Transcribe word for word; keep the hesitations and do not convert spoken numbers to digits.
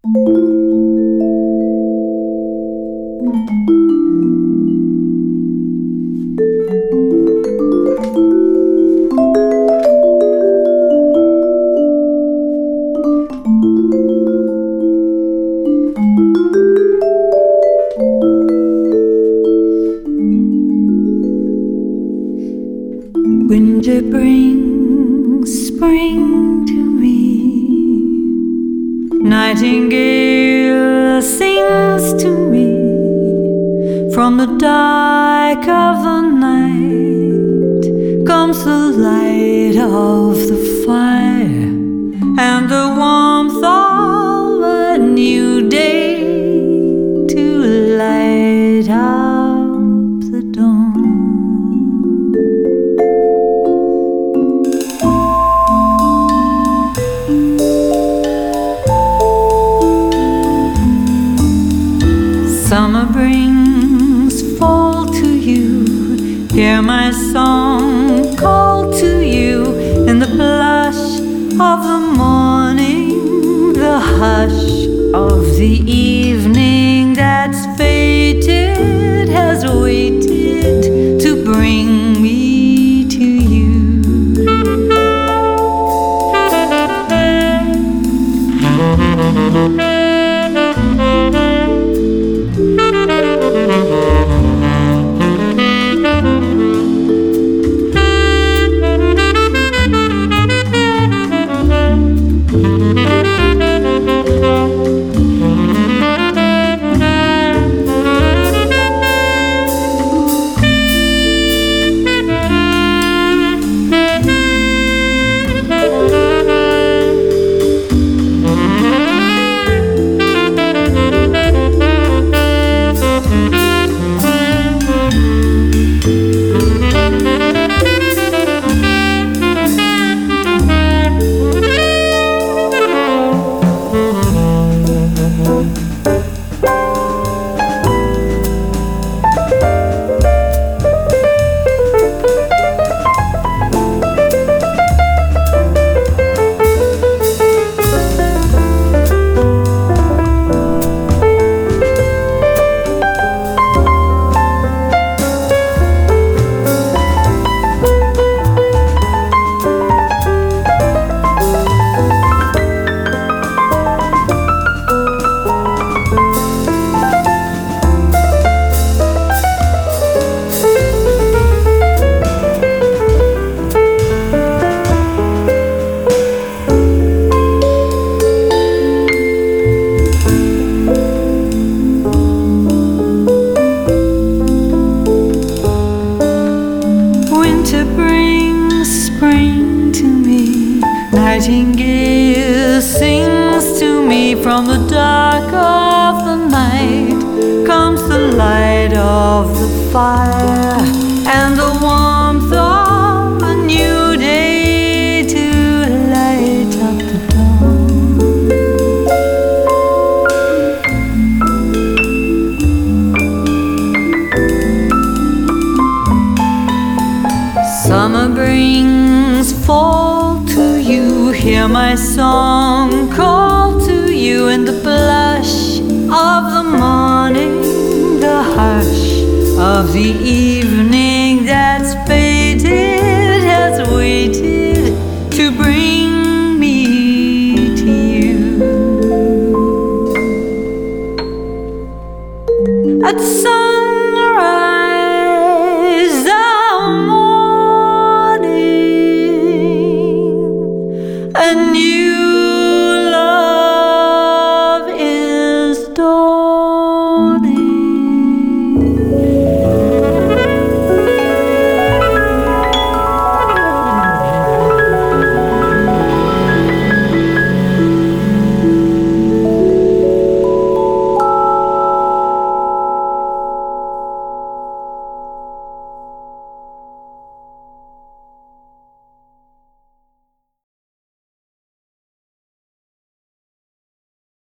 Winter brings spring to me. Nightingale sings to me. From the dark of the night comes the light of the fire and the warmth of a new day to light up the dawn. Summer brings fall to you. Hear my song call to you in the blush of the morning, the hush of the evening that's fated has waited to bring me to you. Winter brings spring to me. Nightingale sings to me. From the dark of the night comes the light of the fire and the warmth of a new day to light up the Summer brings fall to you. Hear my song call to you in the blush of the morning, the hush of the evening that's fated has waited to bring me to you. At sun